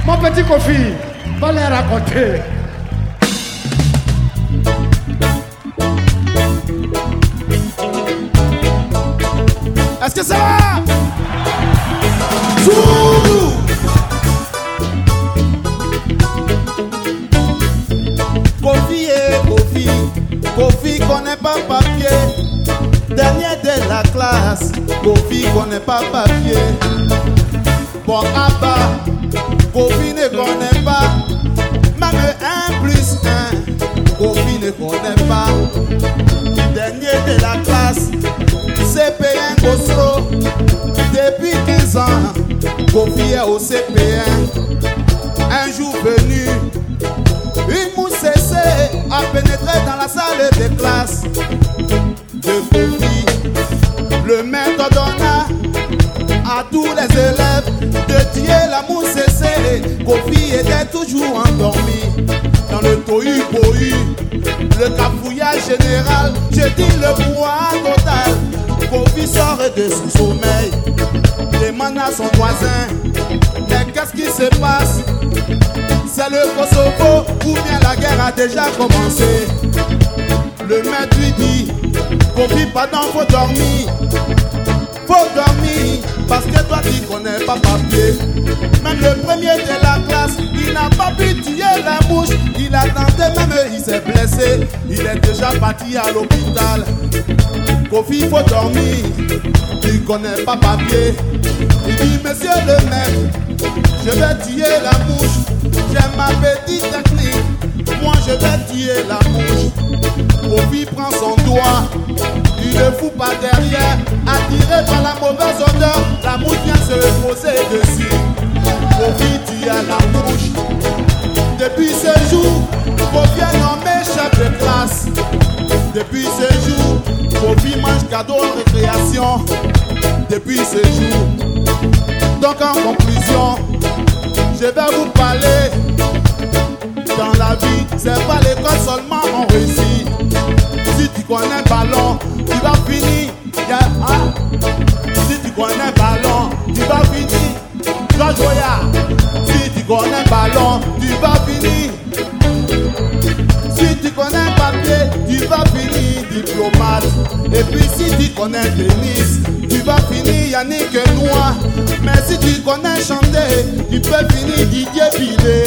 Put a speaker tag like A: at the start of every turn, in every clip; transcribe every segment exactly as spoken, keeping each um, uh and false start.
A: Mon petit Kofi, va les raconter.
B: Est-ce que ça va? Tout. Kofi et Kofi, Kofi connaît pas papier. Dernier de la classe, Kofi connaît pas papier. Bon Abba, Kofi ne connaît pas. Même un plus un, Kofi ne connaît pas. Dernier de la classe, C P un Gosro. Depuis quinze ans, Kofi est au C P un. Un jour venu, une mousse a pénétré dans la salle de classe de Kofi. Le maître donna à tous les élèves de tuer la mousse. Kofi était toujours endormi dans le tohu-bohu, le cafouillage général. Je dis le pouvoir total. Kofi sort de son sommeil, demande à son voisin: mais qu'est-ce qui se passe? C'est le Kosovo ou bien la guerre a déjà commencé? Le maître lui dit: Kofi, pardon, faut dormir. Faut dormir parce que toi tu connais pas papier. Même le premier de la classe, il n'a pas pu tuer la mouche. Il a tenté, même il s'est blessé. Il est déjà parti à l'hôpital. Kofi, faut dormir. Tu connais pas papier. Il dit: monsieur le maître, je vais tuer la mouche. J'ai ma petite technique. Moi je vais tuer la mouche. Kofi prend son doigt, il le fout par derrière. Attiré par la mauvaise odeur, la mouche vient se poser dessus. Kofi tue la mouche. Depuis ce jour, Kofi est nommé chef de classe. Depuis ce jour, Kofi mange cadeau en récréation. Depuis ce jour. Donc en conclusion, je vais vous parler. Dans la vie, c'est pas l'école seulement on réussit. Si tu connais un ballon, tu vas finir. Yeah, hein? Si tu connais un ballon, tu vas finir. George Weah. Si tu connais un ballon, tu vas finir. Si tu connais un papier, tu vas finir diplomate. Et puis si tu connais le tennis, tu vas finir Yannick Noir. Mais si tu connais chanter, tu peux finir Didier Pilé.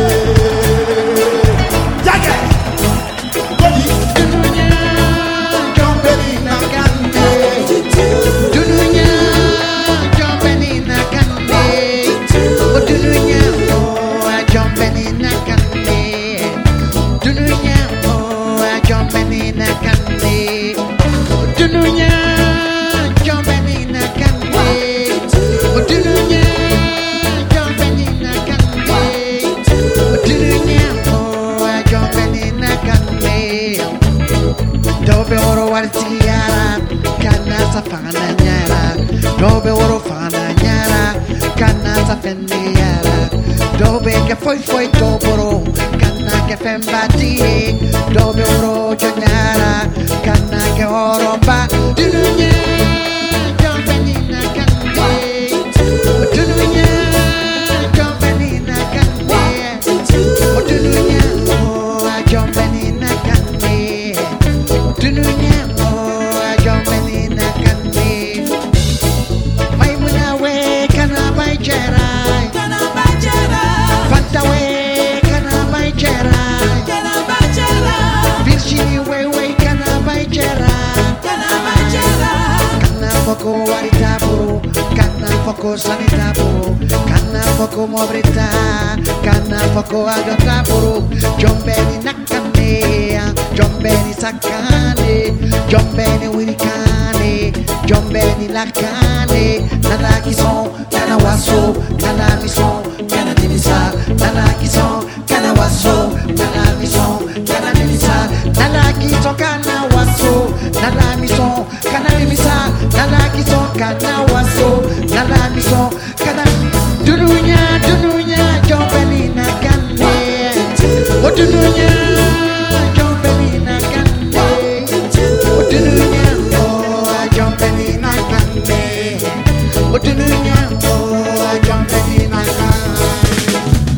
B: Jagger! Cody!
C: Dununya, Jombelina Kande. Dununya, Jombelina Kande. Oh Dununya, oh Jombelina Kande. Dununya, oh Jombelina Kande. Dununya, Jombelina Kande. Oh Dununya, Jombelina Kande. Oh Dununya, oh Jombelina Kande. Dobe oro wartiara, kana safana nyara. Dobe oro fana nyara, kana safene yara. Dobe ke foi foi doboro, kana ke fembati. Dobe oro jonyara, kana ke oro ba. Dununya, Jombelina Kande. Dununya, Jombelina Kande. Dununya, oh Jombelina Kande. Dununya, oh Jombelina Kande. Maimuna we kana bai jerai,
D: Kana bajara,
C: Fanta we kana bai jerai,
D: kana bajara,
C: Virginie we we kana bai jerai.
D: kana bajara,
C: Kana foko warita buru, kana foko sanita buru, kana foko mobrita, kana foko agata buru. Jombeni nakane, jombeni sakane, jombeni wirikane, jombeni lakane. Nana kison, kana waso, kana mison, kana dimisa. Nana kison, kana waso, kana mison, kana dimisa. Nana kison, kana waso, nana mison, kana dimisa. Nana kison, kana waso, nana mison, kana. Dununya, dununya, jombelina kande. Oh dununya, jombelina kande. Oh dununya, oh jombelina kande. Oh dununya, oh jombelina kande.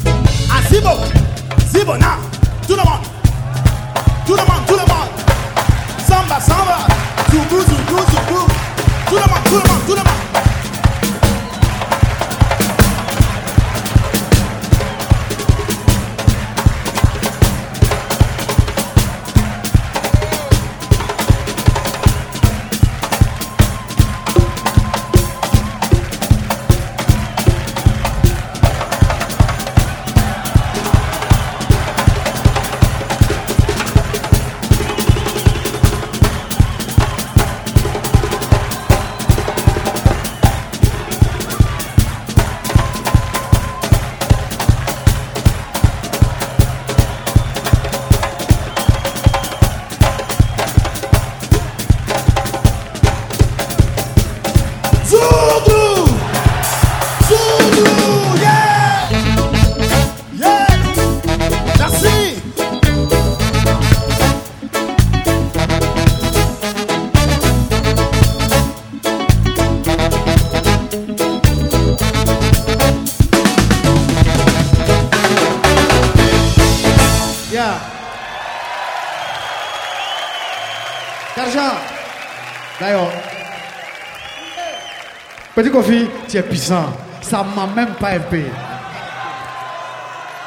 A: Sergent. D'ailleurs. Petit Kofi, tu es puissant. Ça m'a même pas un peu.